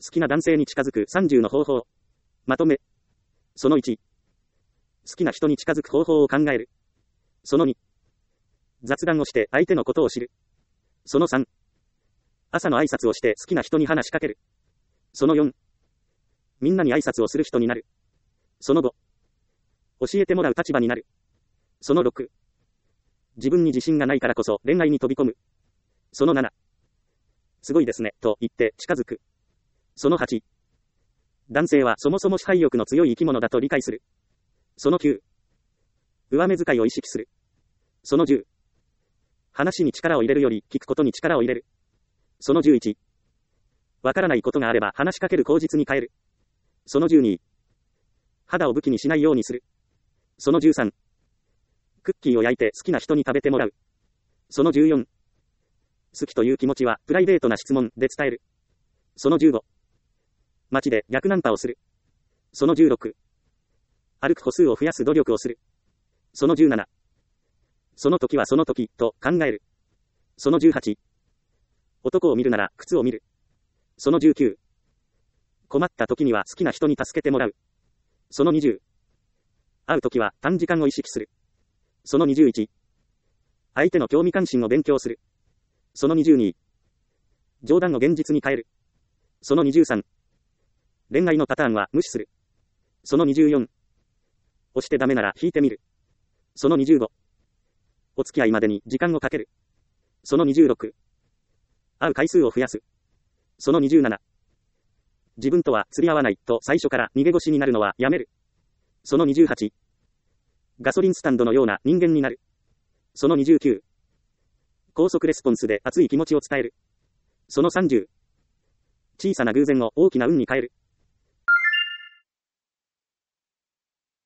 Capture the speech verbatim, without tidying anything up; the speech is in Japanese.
好きな男性に近づくさんじゅうの方法。まとめ。そのいち。好きな人に近づく方法を考える。そのに。雑談をして相手のことを知る。そのさん。朝の挨拶をして好きな人に話しかける。そのよん。みんなに挨拶をする人になる。そのご。教えてもらう立場になる。そのろく。自分に自信がないからこそ恋愛に飛び込む。そのなな。すごいですね、と言って近づく。そのはち。男性はそもそも支配欲の強い生き物だと理解する。そのきゅう。上目遣いを意識する。そのじゅう。話に力を入れるより聞くことに力を入れる。そのじゅういち。わからないことがあれば話しかける口実に変える。そのじゅうに。肌を武器にしないようにする。そのじゅうさん。クッキーを焼いて好きな人に食べてもらう。そのじゅうよん。好きという気持ちはプライベートな質問で伝える。そのじゅうご。街で逆ナンパをする。そのじゅうろく。歩く歩数を増やす努力をする。そのじゅうなな。その時はその時と考える。そのじゅうはち。男を見るなら靴を見る。そのじゅうきゅう。困った時には好きな人に助けてもらう。そのにじゅう。会う時は短時間を意識する。そのにじゅういち。相手の興味関心を勉強する。そのにじゅうに。冗談を現実に変える。そのにじゅうさん。恋愛のパターンは無視する。そのにじゅうよん。押してダメなら引いてみる。そのにじゅうご。お付き合いまでに時間をかける。そのにじゅうろく。会う回数を増やす。そのにじゅうなな。自分とは釣り合わないと最初から逃げ腰になるのはやめる。そのにじゅうはち。ガソリンスタンドのような人間になる。そのにじゅうきゅう。高速レスポンスで熱い気持ちを伝える。そのさんじゅう。小さな偶然を大きな運に変える。